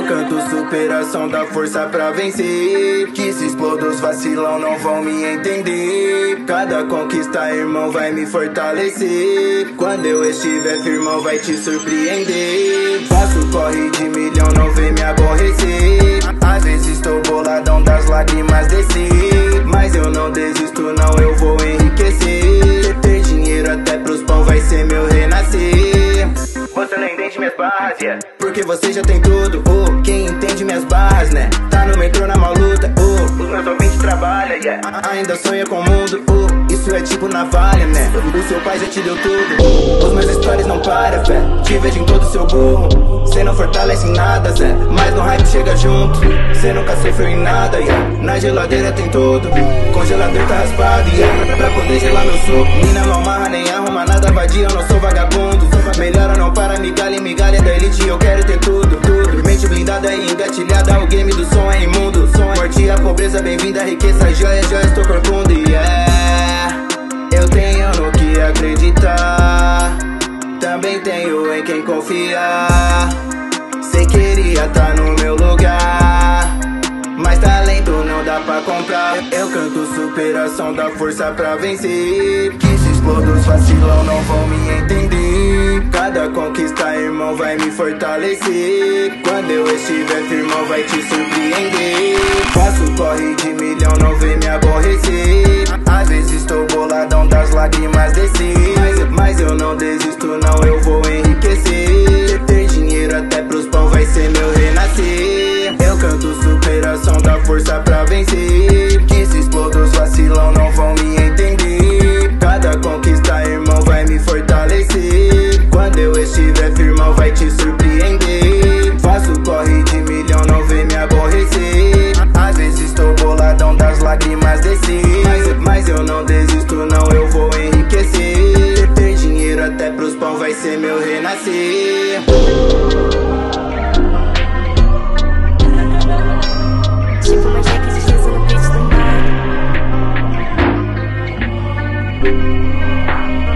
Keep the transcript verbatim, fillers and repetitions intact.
canto superação, dá força pra vencer. Que se exploda os vacilão não vão me entender. Cada conquista, irmão, vai me fortalecer. Quando eu estiver firmão, vai te surpreender. Faço corre de milhão, não vem me aborrecer. Às vezes estou boladão das lágrimas descer, mas eu não desisto não, eu vou enriquecer. Ter dinheiro até pros pão vai ser meu renascer. Você não entende minhas barras, yeah, porque você já tem tudo. Oh, quem entende minhas barras, né? Tá no metrô na mal luta. Oh, os meus ouvintes trabalham, yeah, ainda sonha com o mundo. Oh, isso é tipo navalha, né? O seu pai já te deu tudo. Os meus stories não param, fé. Te vejo em todo seu burro. Cê não fortalece em nada, Zé, mas no hype chega junto. Cê nunca sofreu em nada, yeah. Na geladeira tem tudo. Congelador tá raspado, yeah, pra poder gelar meu suco. Mina não amarra nem arruma nada vadia, eu não sou vagabundo. Melhora não para, migalha, migalha da elite, eu quero ter tudo, tudo. Mente blindada e engatilhada, o game do som é imundo. Morte a pobreza, bem-vinda a riqueza, joia, joia, estou corcunda. Yeah, eu tenho no que acreditar, também tenho em quem confiar. Cê queria tá no meu lugar, mas talento não dá pra comprar. Eu canto superação, dá força pra vencer. Que se exploda os vacilão não vão me entender. Cada conquista, irmão, vai me fortalecer. Quando eu estiver firmão, vai te surpreender. Faço corre de milhão, não vem me aborrecer. Às vezes estou boladão das lágrimas descer, mas, mas eu não desisto não, eu vou enriquecer. Ter dinheiro até pros pão vai ser meu renascer. Eu canto superação, dá força pra vencer. Que se exploda os vacilão não vão me entender. Cada conquista, irmão, vai me fortalecer. Quando eu estiver firmão, vai te surpreender. Faço corre de milhão, não vem me aborrecer. Às vezes estou boladão das lágrimas descer, mas, mas eu não desisto não, eu vou enriquecer. Ter dinheiro até pros pão vai ser meu renascer. Tipo uma jack de Jesus no beat do mar.